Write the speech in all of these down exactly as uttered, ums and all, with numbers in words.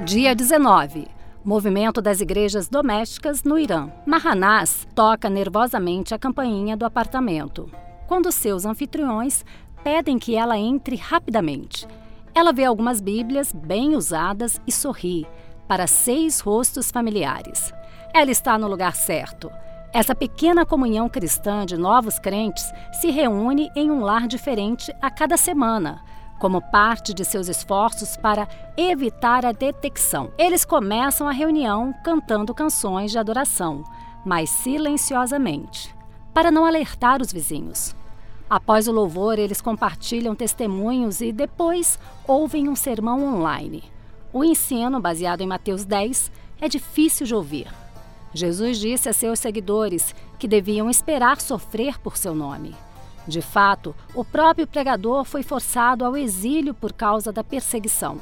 Dia dezenove. Movimento das igrejas domésticas no Irã. Mahanaz toca nervosamente a campainha do apartamento, quando seus anfitriões pedem que ela entre rapidamente. Ela vê algumas bíblias bem usadas e sorri para seis rostos familiares. Ela está no lugar certo. Essa pequena comunhão cristã de novos crentes se reúne em um lar diferente a cada semana, como parte de seus esforços para evitar a detecção. Eles começam a reunião cantando canções de adoração, mas silenciosamente, para não alertar os vizinhos. Após o louvor, eles compartilham testemunhos e depois ouvem um sermão online. O ensino, baseado em Mateus dez, é difícil de ouvir. Jesus disse a seus seguidores que deviam esperar sofrer por seu nome. De fato, o próprio pregador foi forçado ao exílio por causa da perseguição.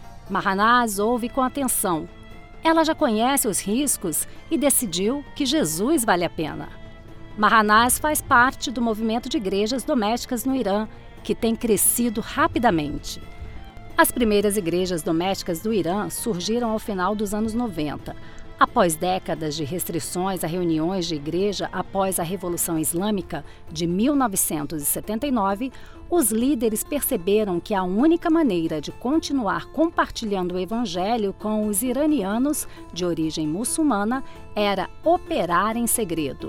Mahanaz ouve com atenção. Ela já conhece os riscos e decidiu que Jesus vale a pena. Mahanaz faz parte do movimento de igrejas domésticas no Irã, que tem crescido rapidamente. As primeiras igrejas domésticas do Irã surgiram ao final dos anos noventa. Após décadas de restrições a reuniões de igreja após a Revolução Islâmica de mil novecentos e setenta e nove, os líderes perceberam que a única maneira de continuar compartilhando o evangelho com os iranianos de origem muçulmana era operar em segredo.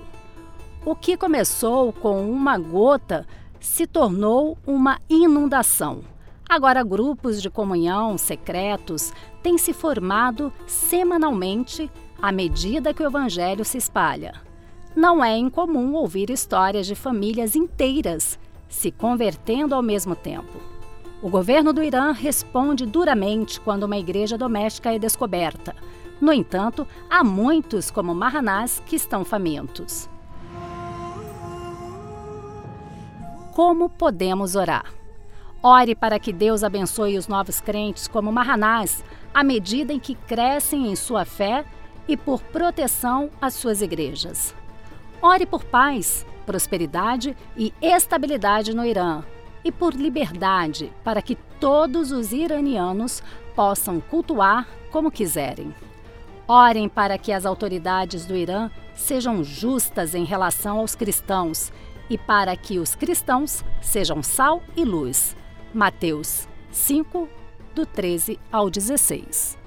O que começou com uma gota se tornou uma inundação. Agora, grupos de comunhão secretos têm se formado semanalmente à medida que o evangelho se espalha. Não é incomum ouvir histórias de famílias inteiras se convertendo ao mesmo tempo. O governo do Irã responde duramente quando uma igreja doméstica é descoberta. No entanto, há muitos como Mahanaz que estão famintos. Como podemos orar? Ore para que Deus abençoe os novos crentes como Mahanaz à medida em que crescem em sua fé e por proteção às suas igrejas. Ore por paz, prosperidade e estabilidade no Irã e por liberdade para que todos os iranianos possam cultuar como quiserem. Orem para que as autoridades do Irã sejam justas em relação aos cristãos e para que os cristãos sejam sal e luz. Mateus cinco, do treze ao dezesseis.